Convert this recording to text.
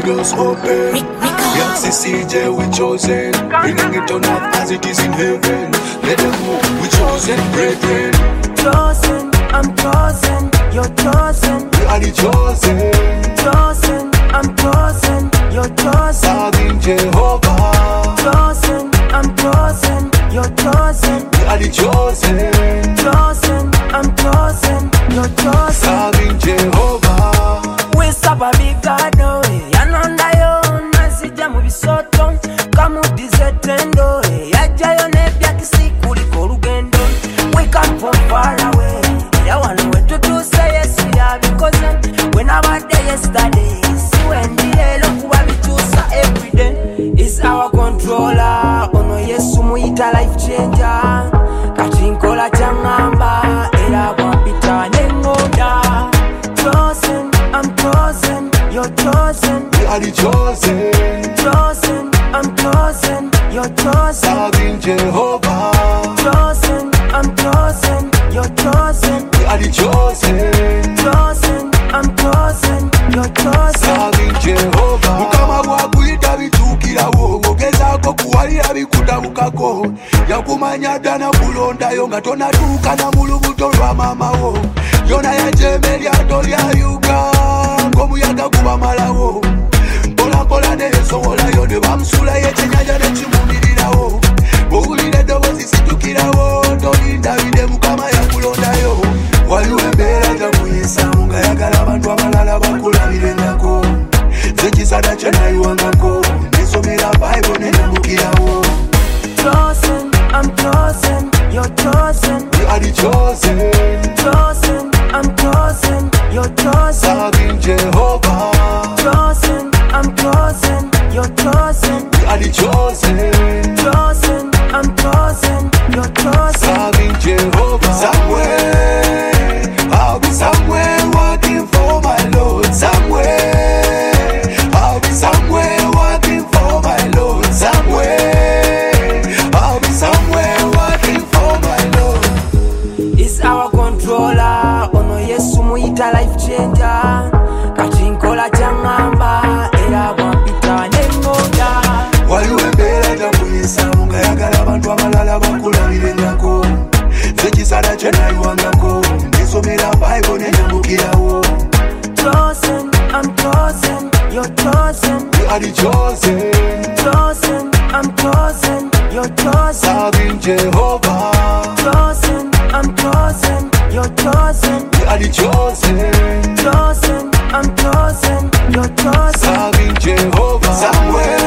doors open. Yaxi CJ, we chosen. Bringing it on earth as it is in heaven. Let them move, we chosen, brethren. Chosen, I'm chosen, you're chosen. We are the chosen. Chosen, I'm chosen, you're chosen. Serving Jehovah. Chosen, I'm chosen, you're chosen. We are the chosen. Chosen, I'm chosen, you're chosen. Serving Jehovah. We serve a big God, no way. Yanonda yo, nasija mu bisoto. Kamudize tendo, yajayo nebya kisiku liko lugendo. We come from far away. Yawano wetu tu say yes, we are because when our day yesterday, see when the hello kuba bitusa every day. Is our controller, ono Yesu muita life changer. Katinkola changamba, era wapita nengoda. Chosen, I'm chosen, you're chosen. We are the chosen. Chosen, I'm chosen, you're chosen. Serving Jehovah. Chosen, I'm chosen, you're chosen. We are the chosen. Chosen, I'm chosen, you're chosen. Serving Jehovah. Mukama bwakuita bitukirawo ngogezako kuwalira bikutabukako yakumanya ddana kulondayo nga tonatuuka na mu lubuto lwa maamawo yona yajembe lyato lyayuga ng'omuyaga gubamalawo mpolampola neesowolayo ne bamusulayo ekyenyanja nekimumirirawo bw'owulira eddoboozi situkirawo tolindabide mukama yakulondayo waliwo embeera tamuyisaamu nga yagala abantu abalala bakulabirengako nze kisada kyenayiwangako nesomera bayibolo nenambukirawo. Chosen, I'm chosen, you're chosen. We are the chosen. Chosen, I'm chosen, you're chosen. Serving Jehovah. Chosen, I'm chosen, you're chosen. We are the chosen. Chosen, I'm chosen, you're chosen. Serving Jehovah. Somewhere, I'll be somewhere working for my Lord. Somewhere, I'll be somewhere working for my Lord. Somewhere, I'll be somewhere working for my Lord. Is our controller, ono Yesu muita life changer. Katinkola changamba, era wapita nengoda. Waliwo embeera tamuyisaamu nga yagala abantu abalala bakulabirengako nze kisala kyenayiwangako nesomera bayibolo nenambukirawo. Chosen, I'm chosen, you're chosen. We are the chosen. Chosen, I'm chosen, you're chosen. Serving Jehovah. Chosen, I'm chosen, you're chosen. We are the chosen. Chosen, I'm chosen, you're chosen. Serving Jehovah. Somewhere